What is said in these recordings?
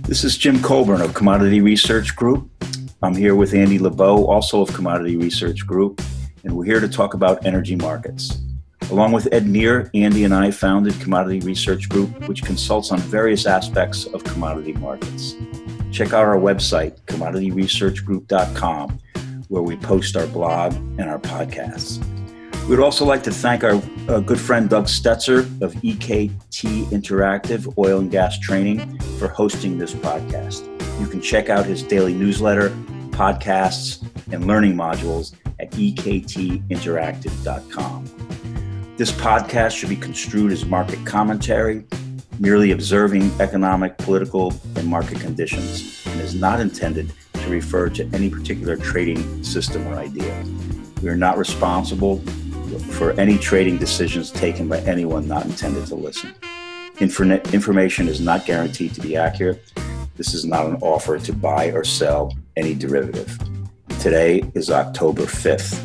This is Jim Colburn of Commodity Research Group. I'm here with Andy LeBeau, also of Commodity Research Group, and we're here to talk about energy markets. Along with Ed Meir, Andy and I founded Commodity Research Group, which consults on various aspects of commodity markets. Check out our website, commodityresearchgroup.com, where we post our blog and our podcasts. We'd also like to thank our good friend Doug Stetzer of EKT Interactive Oil and Gas Training for hosting this podcast. You can check out his daily newsletter, podcasts, and learning modules at ektinteractive.com. This podcast should be construed as market commentary, merely observing economic, political, and market conditions, and is not intended to refer to any particular trading system or idea. We are not responsible for any trading decisions taken by anyone not intended to listen. Information is not guaranteed to be accurate. This is not an offer to buy or sell any derivative. Today is October 5th.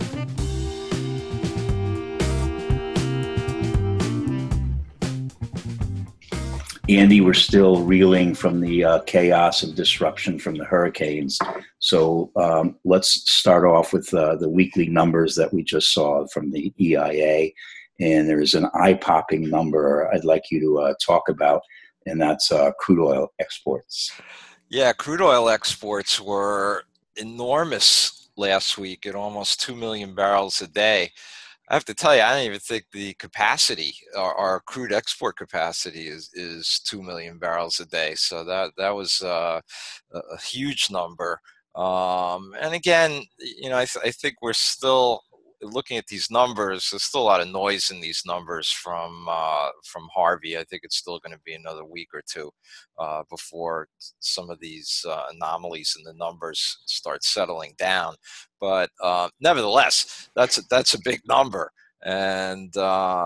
Andy, we're still reeling from the chaos and disruption from the hurricanes. So let's start off with the weekly numbers that we just saw from the EIA. And there's an eye-popping number I'd like you to talk about, and that's crude oil exports. Yeah, crude oil exports were enormous last week at almost 2 million barrels a day. I have to tell you, I don't even think the capacity, our crude export capacity is 2 million barrels a day. So that was a huge number. And again, I think we're still looking at these numbers. There's still a lot of noise in these numbers from Harvey. I think it's still going to be another week or two before some of these anomalies in the numbers start settling down. But nevertheless, that's a big number, and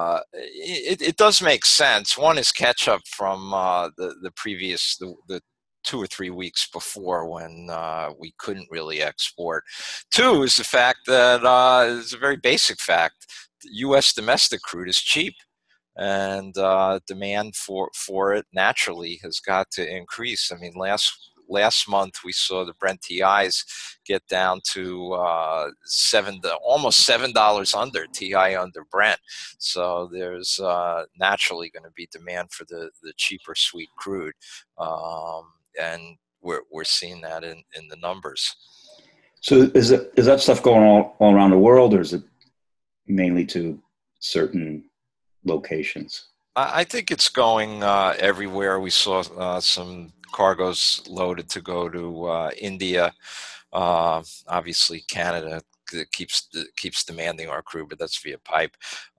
it does make sense. One is catch up from the previous the 2 or 3 weeks before when we couldn't really export. Two is the fact that it's a very basic fact. U.S. domestic crude is cheap, and demand for it naturally has got to increase. I mean, last month we saw the Brent TIs get down to almost $7 under TI under Brent. So there's naturally going to be demand for the cheaper sweet crude. And we're seeing that in the numbers. So is that stuff going all around the world, or is it mainly to certain locations? I think it's going everywhere. We saw some cargoes loaded to go to India. Obviously, Canada keeps demanding our crude, but that's via pipe.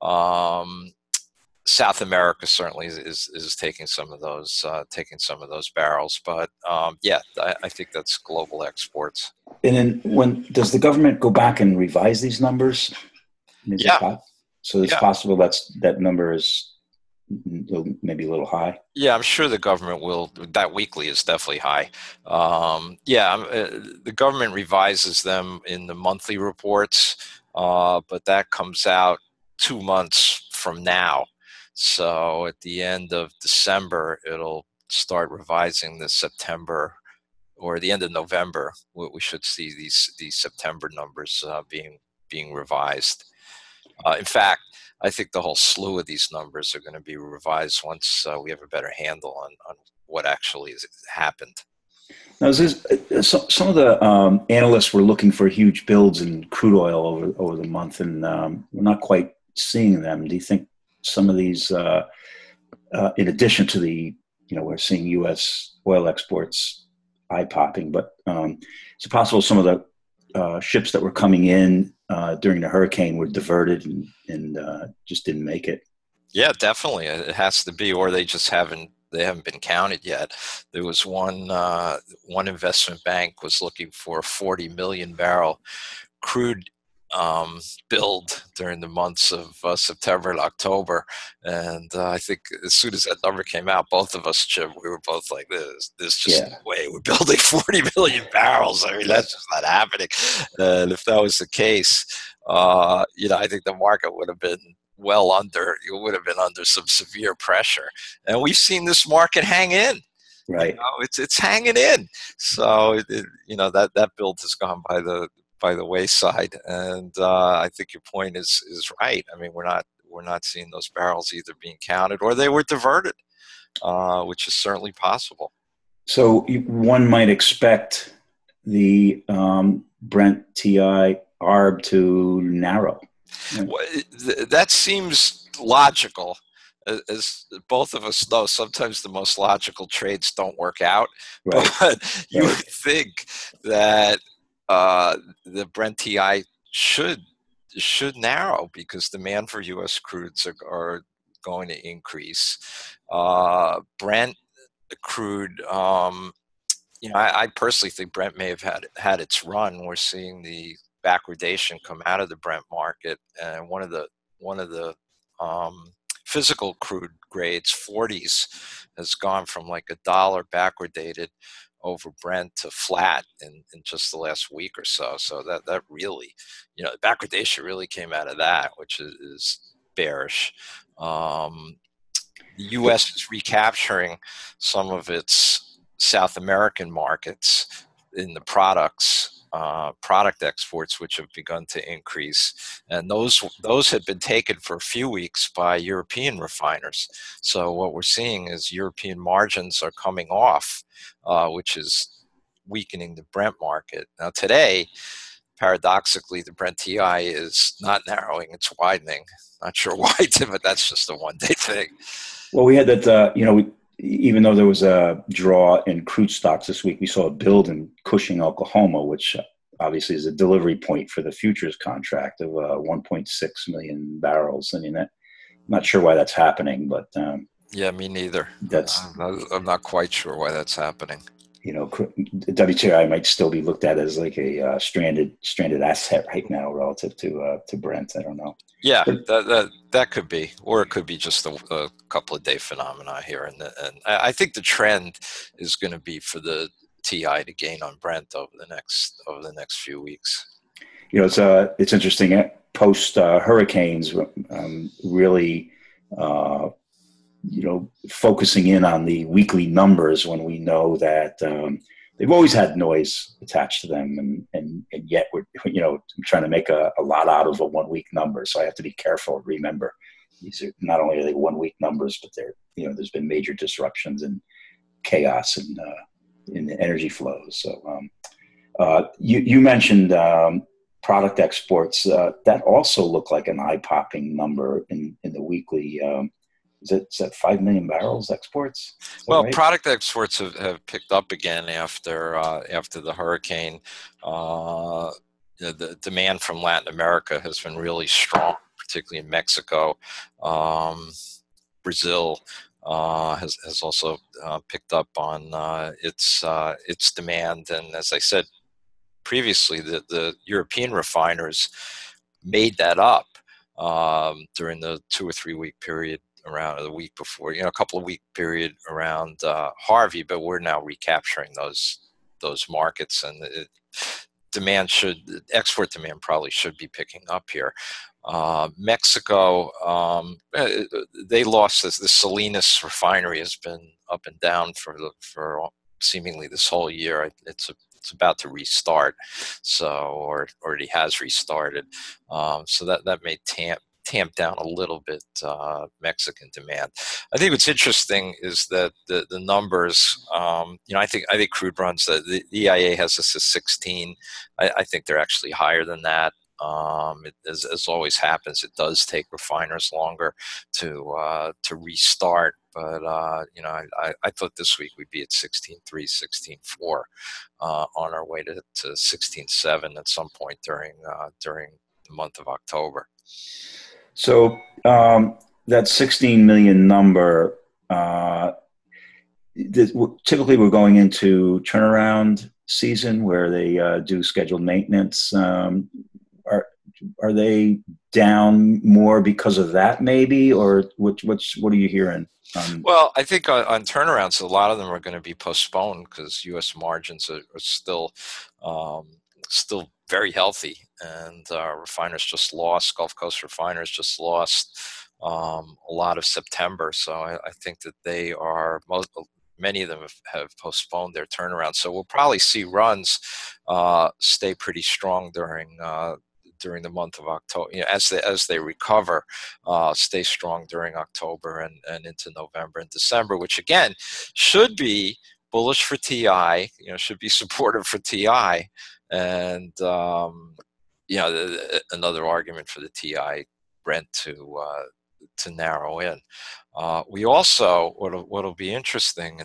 South America certainly is taking some of those barrels, but I think that's global exports. And then when does the government go back and revise these numbers? So it's possible that number is maybe a little high. Yeah, I'm sure the government will. That weekly is definitely high. The government revises them in the monthly reports, but that comes out 2 months from now. So at the end of December, it'll start revising the September, or the end of November. We should see these September numbers being revised. In fact, I think the whole slew of these numbers are going to be revised once we have a better handle on what actually has happened. Now, some of the analysts were looking for huge builds in crude oil over the month, and we're not quite seeing them. Do you think some of these, in addition to we're seeing U.S. oil exports eye-popping, but it's possible some of the ships that were coming in during the hurricane were diverted and just didn't make it? Yeah, definitely. It has to be, or they haven't been counted yet. There was one investment bank was looking for a 40 million barrel crude build during the months of September and October, and I think as soon as that number came out, both of us, Jim, we were both like, "This just no way we're building 40 million barrels." I mean, that's just not happening. And if that was the case, I think the market would have been under some severe pressure, and we've seen this market hang in. Right. It's hanging in. So that build has gone by the wayside, and I think your point is right. I mean, we're not seeing those barrels either being counted or they were diverted, which is certainly possible. So one might expect the Brent TI ARB to narrow. Right. That seems logical. As both of us know, sometimes the most logical trades don't work out, Right. but you Right. would think that uh, the Brent TI should narrow because demand for U.S. crudes are going to increase. Brent crude, I personally think Brent may have had its run. We're seeing the backwardation come out of the Brent market, and one of the um, physical crude grades, 40s, has gone from like $1 backwardated over Brent to flat in just the last week or so. So that really, the backwardation really came out of that, which is bearish. Um, the U.S. is recapturing some of its South American markets in the product exports, which have begun to increase, and those had been taken for a few weeks by European refiners. So what we're seeing is European margins are coming off, which is weakening the Brent market. Now today, paradoxically, the Brent TI is not narrowing; it's widening. Not sure why, but that's just a one-day thing. Well, we had that, even though there was a draw in crude stocks this week, we saw a build in Cushing, Oklahoma, which obviously is a delivery point for the futures contract of 1.6 million barrels. I mean, I'm not sure why that's happening, but Yeah, me neither. that's, I'm not quite sure why that's happening. WTI might still be looked at as like a stranded asset right now relative to Brent. I don't know, Yeah, but that could be, or it could be just a couple of day phenomena here, and I think the trend is going to be for the TI to gain on Brent over the next few weeks. it's interesting. Post hurricanes, really, uh, focusing in on the weekly numbers when we know that they've always had noise attached to them, and yet we're trying to make a lot out of a 1 week number. So I have to be careful. Remember, these are not only are they 1 week numbers, but there's been major disruptions and chaos in the energy flows. So you mentioned product exports that also look like an eye-popping number in the weekly. Is that 5 million barrels exports? Is that Well, right? product exports have picked up again after the hurricane. The demand from Latin America has been really strong, particularly in Mexico. Brazil has also picked up on its demand, and as I said previously, the European refiners made that up during the 2 or 3 week period around the week before, a couple of week period around Harvey, but we're now recapturing those markets, and export demand probably should be picking up here. Mexico, they lost this. The Salinas refinery has been up and down for seemingly this whole year. It's about to restart, or already has restarted. So that may tamp down a little bit Mexican demand. I think what's interesting is that the numbers. I think crude runs. The EIA has this as 16. I think they're actually higher than that. As always happens, it does take refiners longer to restart. But I thought this week we'd be at 16.3, 16.4, on our way to 16.7 at some point during the month of October. So that 16 million number. Typically, we're going into turnaround season where they do scheduled maintenance. Are they down more because of that, maybe, or what are you hearing? Well, I think on turnarounds, a lot of them are going to be postponed because U.S. margins are still very healthy, and refiners just lost. Gulf Coast refiners just lost a lot of September, so I think that they are many of them have postponed their turnaround. So we'll probably see runs stay pretty strong during the month of October, as they recover, stay strong during October and into November and December, which again should be bullish for TI, should be supportive for TI, and another argument for the TI Brent to narrow in. We also, what'll be interesting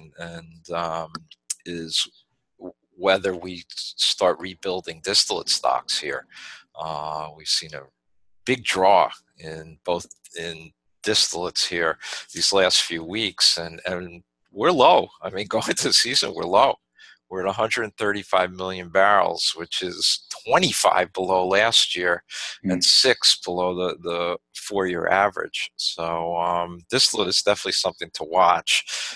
is whether we start rebuilding distillate stocks here. We've seen a big draw in distillates here these last few weeks, and we're low. I mean, going into the season, we're low. We're at 135 million barrels, which is 25 below last year and 6 below the 4-year average. So distillate is definitely something to watch.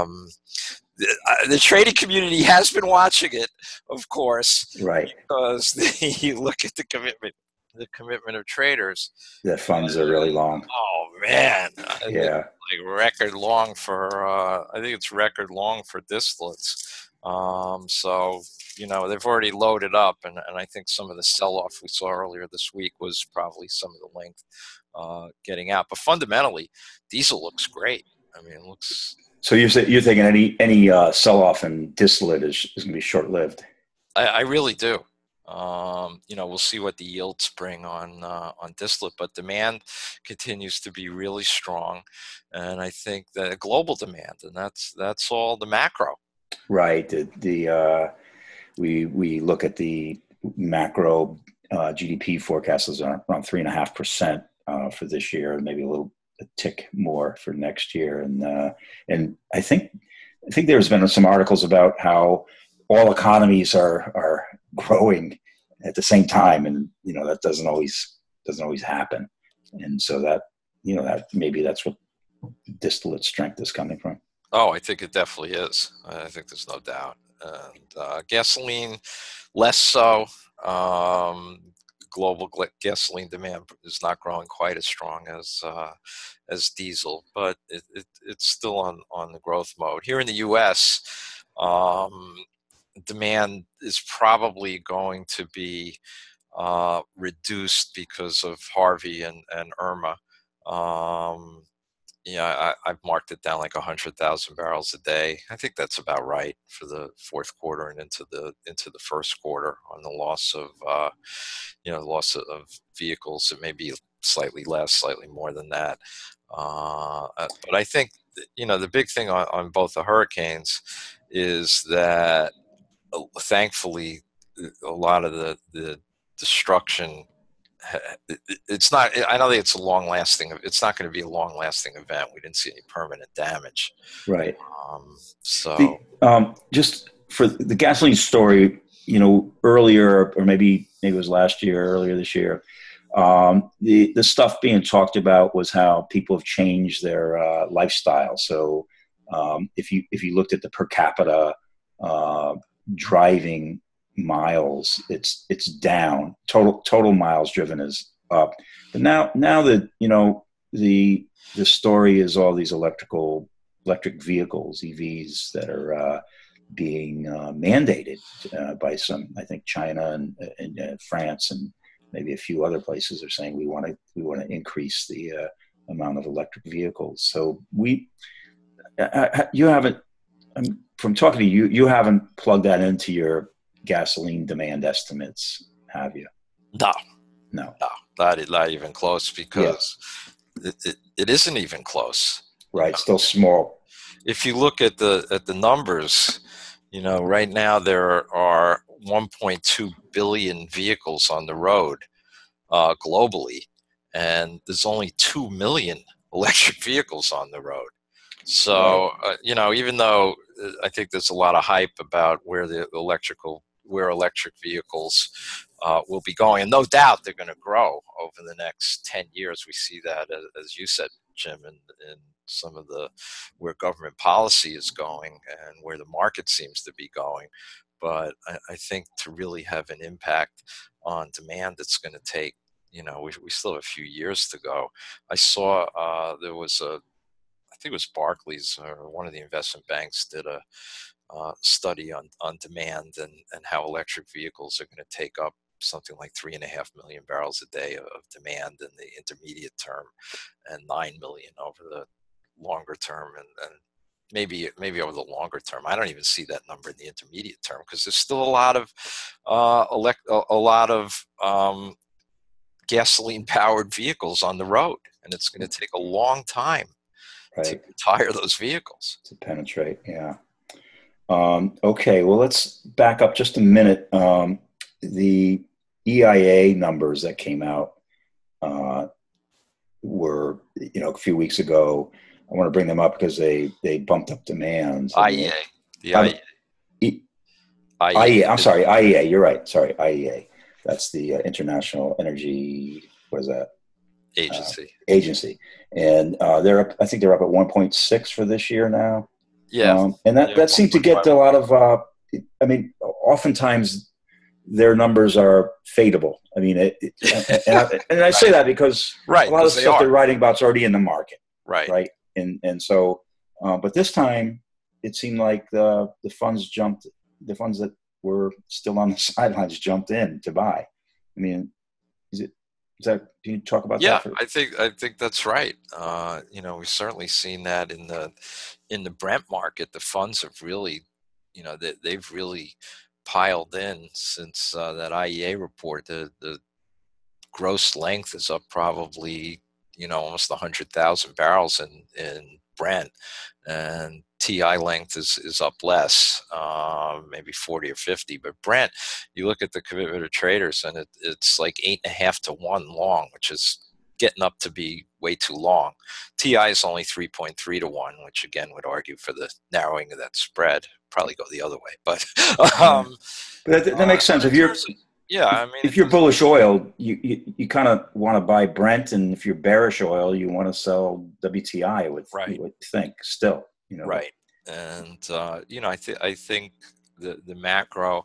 The trading community has been watching it, of course, right? Because you look at the commitment of traders. The funds are really long. Oh man, yeah, like record long for. I think it's record long for distillates. So they've already loaded up, and I think some of the sell-off we saw earlier this week was probably some of the length getting out. But fundamentally, diesel looks great. I mean, it looks. So you're thinking any sell-off in distillate is going to be short-lived? I really do. We'll see what the yields bring on distillate, but demand continues to be really strong, and I think that global demand, and that's all the macro. Right. We look at the macro GDP forecast is around 3.5% for this year, and maybe a tick more for next year. And I think there's been some articles about how all economies are growing at the same time, and that doesn't always happen. And so that maybe that's what distillate strength is coming from. Oh, I think it definitely is. I think there's no doubt. And gasoline, less so. Global gasoline demand is not growing quite as strong as diesel, but it's still on the growth mode. Here in the U.S., demand is probably going to be reduced because of Harvey and Irma. I've marked it down like 100,000 barrels a day. I think that's about right for the fourth quarter and into the first quarter on the loss of vehicles. It may be slightly less, slightly more than that. But I think the big thing on both the hurricanes is that thankfully a lot of the destruction. It's not. I don't think it's it's not going to be a long-lasting event. We didn't see any permanent damage. Right. Just for the gasoline story, earlier, or maybe it was earlier this year, the stuff being talked about was how people have changed their lifestyle. So if you looked at the per capita driving miles, it's down. Total miles driven is up. But now that the story is all these electric vehicles, EVs, that are being mandated by some, I think China and France and maybe a few other places are saying we want to increase the amount of electric vehicles. So you haven't, from talking to you, you haven't plugged that into your gasoline demand estimates, have you? No, not even close, because it isn't even close. Right, still small. If you look at the numbers, right now there are 1.2 billion vehicles on the road globally, and there's only 2 million electric vehicles on the road. So, even though I think there's a lot of hype about where electric vehicles will be going, and no doubt they're going to grow over the next 10 years. We see that, as you said, Jim, in some of where government policy is going and where the market seems to be going. But I think to really have an impact on demand, it's going to take, we still have a few years to go. I saw there was I think it was Barclays or one of the investment banks did a study on demand and how electric vehicles are going to take up something like 3.5 million barrels a day of demand in the intermediate term, and 9 million over the longer term, and maybe over the longer term. I don't even see that number in the intermediate term because there's still a lot of gasoline powered vehicles on the road, and it's going to take a long time to retire those vehicles. To penetrate, yeah. Okay, well, let's back up just a minute. The EIA numbers that came out were, a few weeks ago. I want to bring them up because they bumped up demands. IEA. The IEA. IEA. I'm sorry, IEA. You're right. Sorry, IEA. That's the International Energy. What is that? Agency. And they're up. I think they're up at 1.6 for this year now. Yeah. And that seemed to get a lot of. Oftentimes their numbers are fadeable. I mean, and I say that because a lot of stuff they're writing about is already in the market. Right. And so, but this time it seemed like the funds that were still on the sidelines jumped in to buy. I mean, can you talk about that? Yeah, I think that's right. We've certainly seen that in the Brent market. The funds have really, they've really piled in since that IEA report. The gross length is up probably, almost 100,000 barrels in Brent, and TI length is up less, maybe 40 or 50. But Brent, you look at the commitment of traders, and it's like 8.5 to 1 long, which is getting up to be way too long. TI is only 3.3 to 1, which again would argue for the narrowing of that spread. Probably go the other way, but that makes sense. If you're bullish oil, you kind of want to buy Brent, and if you're bearish oil, you want to sell WTI. You would think still, Right. And I think the macro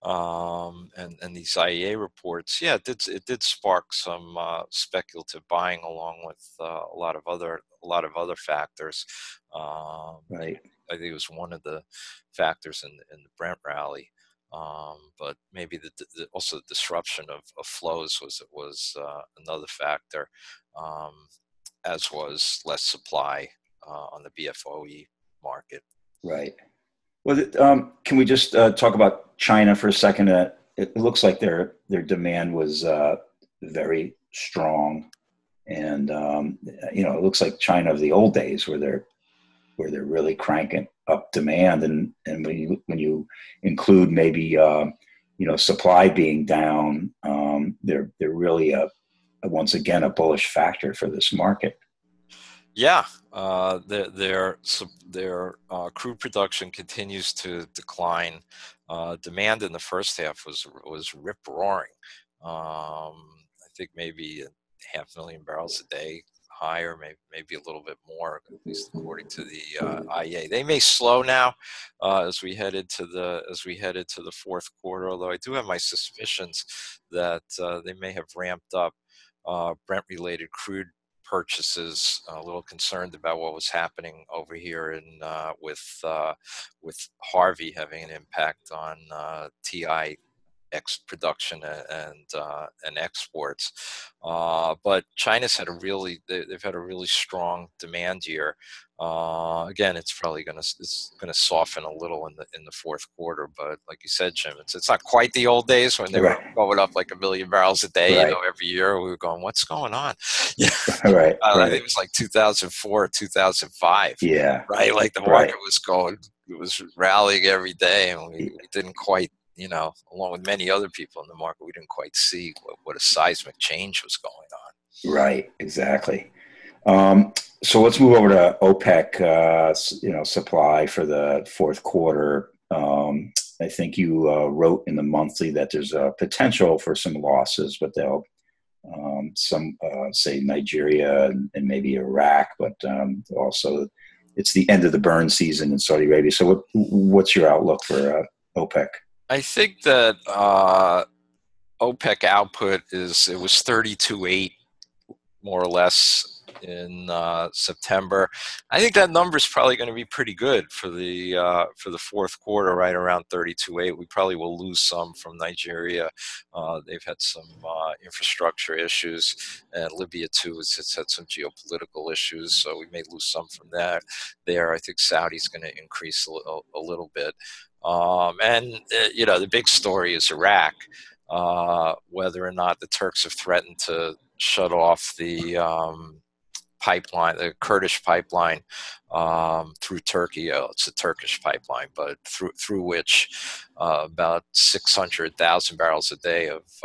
and these IEA reports, it did spark some speculative buying along with a lot of other factors. Right. I think it was one of the factors in the Brent rally. But maybe also the disruption of flows was another factor, as was less supply on the BFOE market. Right. Well, can we just talk about China for a second? It looks like their demand was very strong, and it looks like China of the old days where they're really cranking up demand, and when you include maybe supply being down, they're really once again a bullish factor for this market. Yeah, their crude production continues to decline. Demand in the first half was rip roaring. I think maybe 500,000 barrels a day higher, maybe a little bit more, at least according to the IEA. They may slow now as we head into the fourth quarter. Although I do have my suspicions that they may have ramped up Brent-related crude purchases. A little concerned about what was happening over here with Harvey having an impact on TI production and exports, but China's they've had a really strong demand year. Again, it's probably going to soften a little in the fourth quarter, but like you said, Jim, it's not quite the old days when they were going up like 1 million barrels a day. Every year we were going, what's going on? Yeah, right. I think it was like 2004, 2005. Yeah, right. Like the market was rallying every day, and we didn't quite. Along with many other people in the market, we didn't quite see what a seismic change was going on. Right, exactly. So let's move over to OPEC, supply for the fourth quarter. I think you wrote in the monthly that there's a potential for some losses, but they'll say Nigeria and maybe Iraq, but also it's the end of the burn season in Saudi Arabia. So what's your outlook for OPEC? I think that OPEC output it was 32.8 more or less in September. I think that number is probably going to be pretty good for the fourth quarter, right around 32.8. We probably will lose some from Nigeria. They've had some infrastructure issues, and Libya too has had some geopolitical issues, so we may lose some from that. There, I think Saudi's going to increase a little bit, the big story is Iraq. Whether or not the Turks have threatened to shut off the pipeline, the Kurdish pipeline through Turkey. It's a Turkish pipeline, but through which about 600,000 barrels a day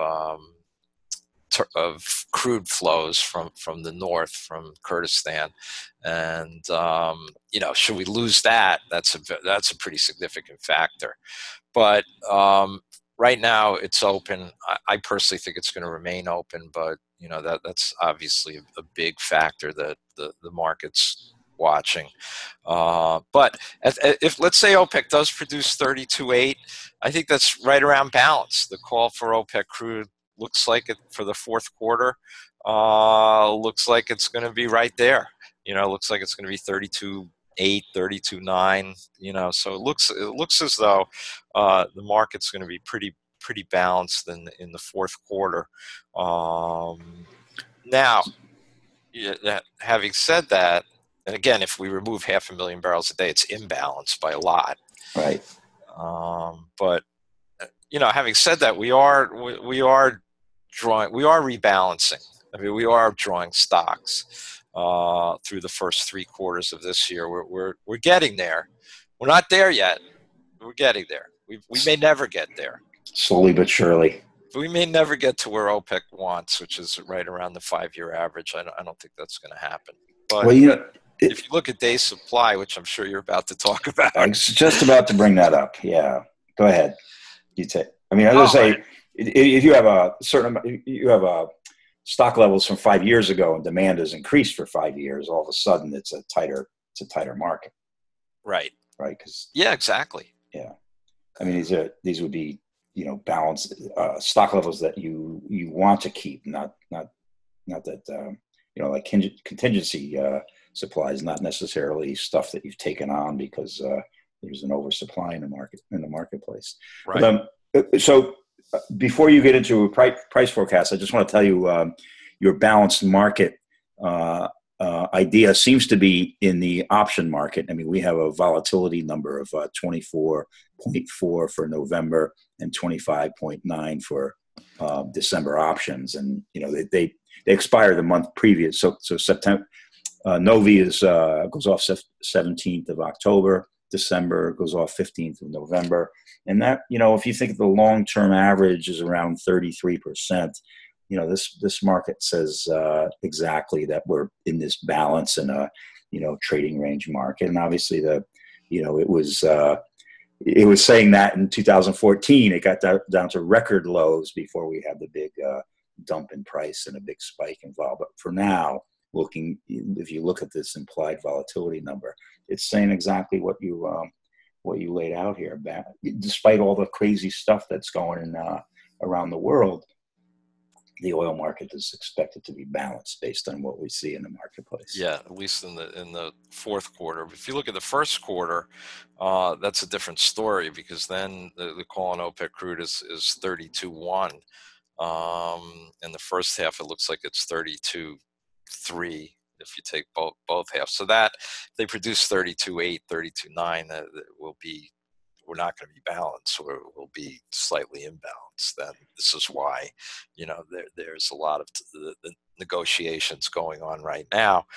of crude flows from the north, from Kurdistan, and should we lose that? That's a pretty significant factor. But right now it's open. I personally think it's going to remain open, but that's obviously a big factor that the market's watching. But if let's say OPEC does produce 32.8, I think that's right around balance. The call for OPEC crude looks like it for the fourth quarter. Looks like it's going to be right there. Looks like it's going to be 32.8, 32.9. So it looks as though the market's going to be pretty balanced in the fourth quarter. Now, having said that, and again, if we remove 500,000 barrels a day, it's imbalanced by a lot. Right. But having said that, we are rebalancing. I mean, we are drawing stocks through the first three quarters of this year. We're getting there. We're not there yet. We're getting there. We may never get there. Slowly but surely. We may never get to where OPEC wants, which is right around the 5-year average. I don't think that's going to happen. But if you look at day supply, which I'm sure you're about to talk about. I was just about to bring that up. Yeah. Go ahead. You take. I mean, I was going to say, if you have a certain, you have stock levels from 5 years ago and demand has increased for 5 years, all of a sudden it's a tighter market. Right. Right. Yeah, exactly. Yeah. I mean, these would be, balanced stock levels that you want to keep, not that, like contingency supplies, not necessarily stuff that you've taken on because there's an oversupply in the marketplace. Right. But, so before you get into a price forecast, I just want to tell you your balanced market idea seems to be in the option market. I mean, we have a volatility number of 24.4 for November and 25.9 for December options, and they expire the month previous. So September, Novi goes off 17th of October. December goes off 15th of November, and that if you think the long-term average is around 33%. This market says exactly that we're in this balance in a trading range market, and obviously it was saying that in 2014 it got down to record lows before we had the big dump in price and a big spike involved. But for now, if you look at this implied volatility number, it's saying exactly what you laid out here. Despite all the crazy stuff that's going around the world, the oil market is expected to be balanced based on what we see in the marketplace. Yeah, at least in the fourth quarter. But if you look at the first quarter, that's a different story because then the call on OPEC crude is 32.1. In the first half, it looks like it's 32.3 if you take both halves. So that they produce 32.8, 32.9, we're not going to be balanced, or we'll be slightly imbalanced. Then this is why, there's a lot of the negotiations going on right now,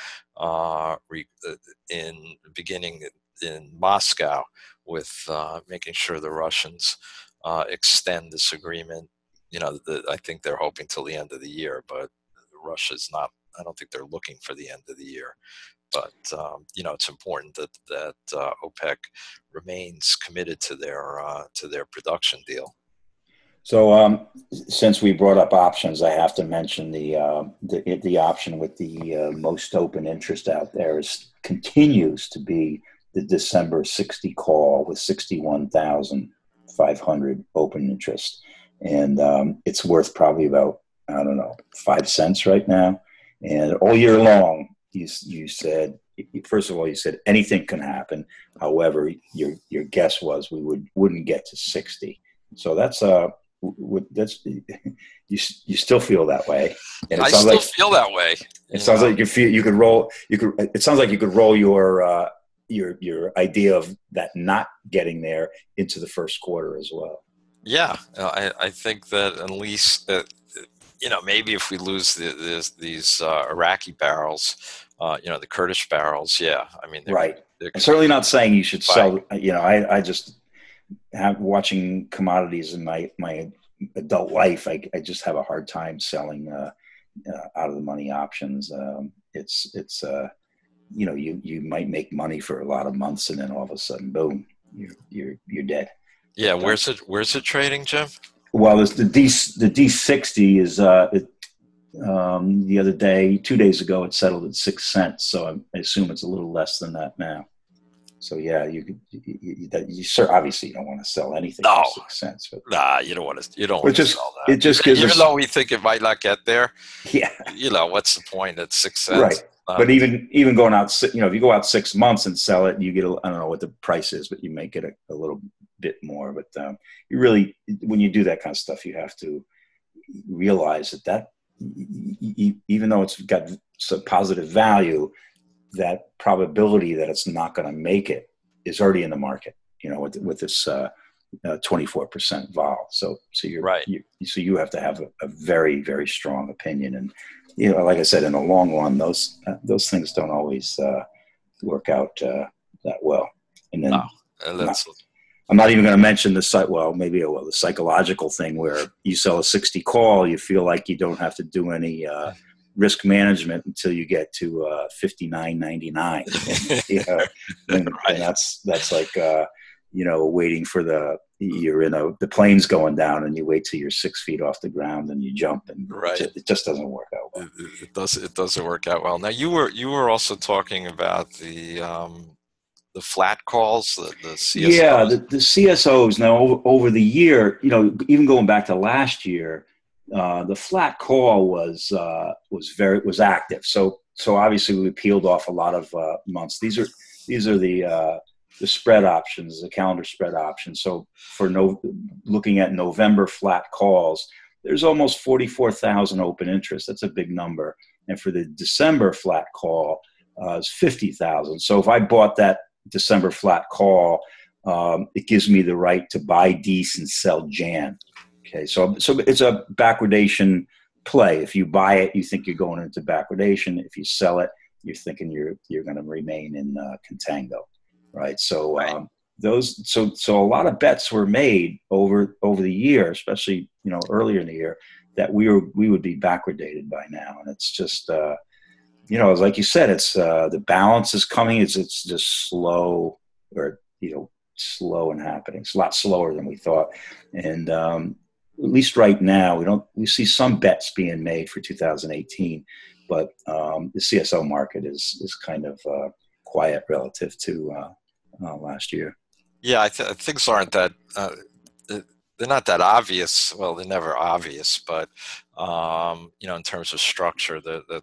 beginning in Moscow with making sure the Russians extend this agreement. I think they're hoping till the end of the year, but Russia's not. I don't think they're looking for the end of the year. But it's important that OPEC remains committed to their production deal. So, since we brought up options, I have to mention the option with the most open interest out there continues to be the December 60 call with 61,500 open interest, and it's worth probably about 5 cents right now, and all year long. you said, first of all, you said anything can happen. However, your guess was we wouldn't get to 60. So that's you still feel that way, and it I sounds still like feel that way. it sounds like you could roll. It sounds like you could roll your idea of that not getting there into the first quarter as well. Yeah, I think that at least that, maybe if we lose these Iraqi barrels, the Kurdish barrels, yeah, I mean, Right. they're I'm certainly not saying you should buying. sell. I just have watching commodities in my adult life. I just have a hard time selling out of the money options. It's you might make money for a lot of months, and then all of a sudden, boom, you're dead. Yeah, where's it trading, Jim? Well, the D60 is the other day, 2 days ago, it settled at 6 cents. So I assume it's a little less than that now. So yeah, obviously you don't want to sell anything for 6 cents. But, nah, you don't want to sell that. It just gives even us, though we think it might not get there. Yeah. What's the point at 6 cents? Right. But even going out, if you go out 6 months and sell it, you get, I don't know what the price is, but you may get a little bit more. But you really, when you do that kind of stuff, you have to realize that even though it's got some positive value, that probability that it's not going to make it is already in the market, with this 24% vol. So you're right. So you have to have a very, very strong opinion. And, like I said, in the long run, those things don't always work out that well. And then I'm not even going to mention the psychological thing where you sell a 60 call, you feel like you don't have to do any risk management until you get to 59.99. And that's like waiting for the plane's going down, and you wait till you're 6 feet off the ground and you jump, and it just doesn't work out well. It doesn't work out well. Now you were also talking about the flat calls, the CSOs. Yeah, the CSOs. Now over the year, even going back to last year, the flat call was active. So obviously we peeled off a lot of months. These are the spread options, the calendar spread options. So looking at November flat calls, there's almost 44,000 open interest. That's a big number. And for the December flat call, it's 50,000. So if I bought that December flat call, it gives me the right to buy Dece and sell Jan. Okay, so it's a backwardation play. If you buy it, you think you're going into backwardation. If you sell it, you're thinking you're going to remain in contango, right? So right. So a lot of bets were made over the year, especially earlier in the year, that we would be backwardated by now, and it's just like you said, it's the balance is coming. It's just slow, or slow and happening. It's a lot slower than we thought, and at least right now, we see some bets being made for 2018, but the CSO market is kind of quiet relative to last year. Yeah, things aren't that they're not that obvious. Well, they're never obvious, but in terms of structure,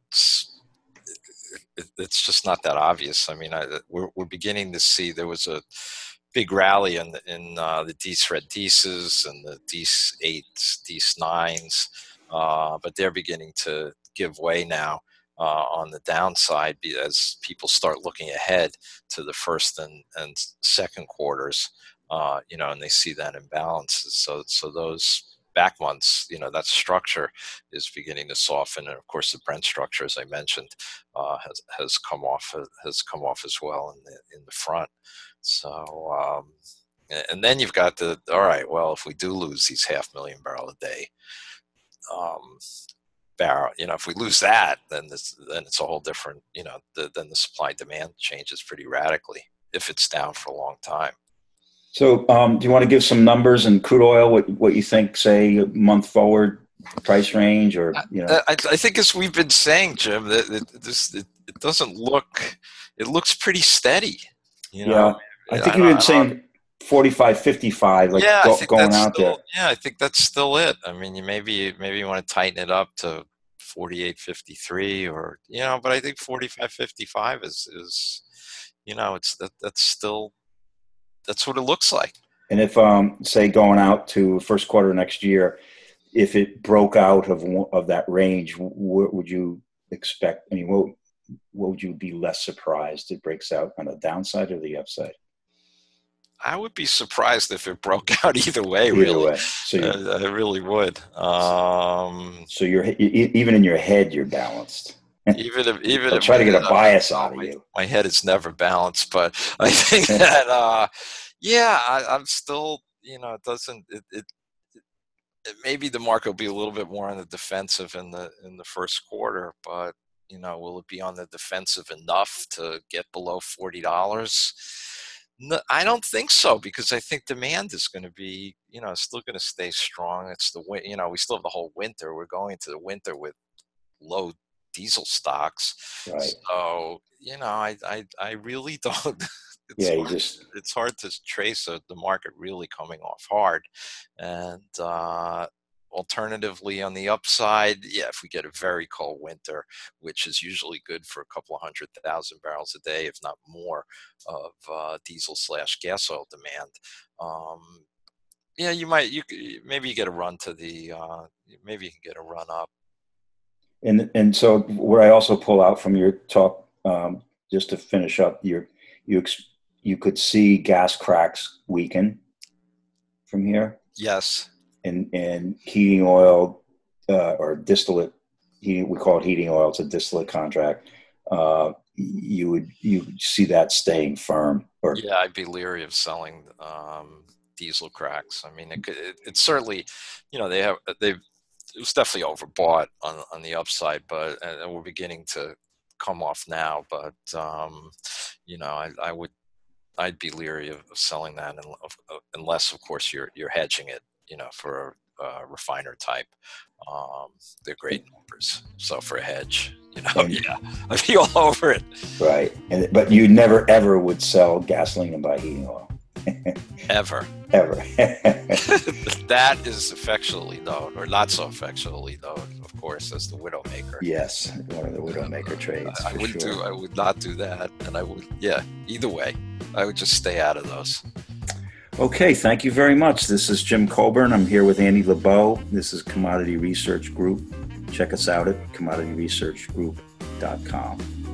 it's just not that obvious. I mean, we're beginning to see there was a big rally in the Dece red Deces and the Dece 8s, Dece 9s, but they're beginning to give way now on the downside as people start looking ahead to the first and second quarters, and they see that imbalances. So those back months, that structure is beginning to soften, and of course the Brent structure, as I mentioned, has come off as well in the front. So and then you've got all right, well, if we do lose these 500,000 barrel a day barrel, if we lose that, then it's a whole different, then the supply demand changes pretty radically if it's down for a long time. So do you want to give some numbers in crude oil, what you think, say, a month forward price range, or I think, as we've been saying, Jim, that it doesn't look, it looks pretty steady. Yeah, I think you've been saying 45, 55, going out there. Yeah, I think that's still it. I mean, maybe you want to tighten it up to 48.53 or, but I think 45.55 is that's what it looks like. And if, say, going out to first quarter next year, if it broke out of that range, what would you expect? I mean, what would you be less surprised it breaks out on the downside or the upside? I would be surprised if it broke out either way. Either Really, way. So I really would. So you're even in your head, you're balanced. Even I'll try to get a bias out of you. My head is never balanced, but I think that I'm still, it doesn't. Maybe the market will be a little bit more on the defensive in the first quarter, but will it be on the defensive enough to get below $40? No, I don't think so, because I think demand is going to be, still going to stay strong. It's we still have the whole winter. We're going to the winter with low diesel stocks. Right. So, I really don't. It's hard to trace the market really coming off hard. And alternatively, on the upside, if we get a very cold winter, which is usually good for a couple of 100,000 barrels a day, if not more, of diesel/gas oil demand. Maybe you get a run to maybe you can get a run up. And so where I also pull out from your talk, just to finish up, you could see gas cracks weaken from here. Yes. And heating oil or distillate, we call it heating oil. It's a distillate contract. You see that staying firm. I'd be leery of selling diesel cracks. I mean, it's certainly, it was definitely overbought on the upside, but and we're beginning to come off now. But I'd be leery of selling that unless, of course, you're hedging it, for a refiner type. They're great numbers. So for a hedge, I'd be all over it. Right. But you never ever would sell gasoline and buy heating oil. Ever. That is affectionately known, or not so affectionately known, of course, as the Widowmaker. Yes, one of the Widowmaker trades. I would not do that, and I would. Either way, I would just stay out of those. Okay, thank you very much. This is Jim Colburn. I'm here with Andy LeBeau. This is Commodity Research Group. Check us out at commodityresearchgroup.com.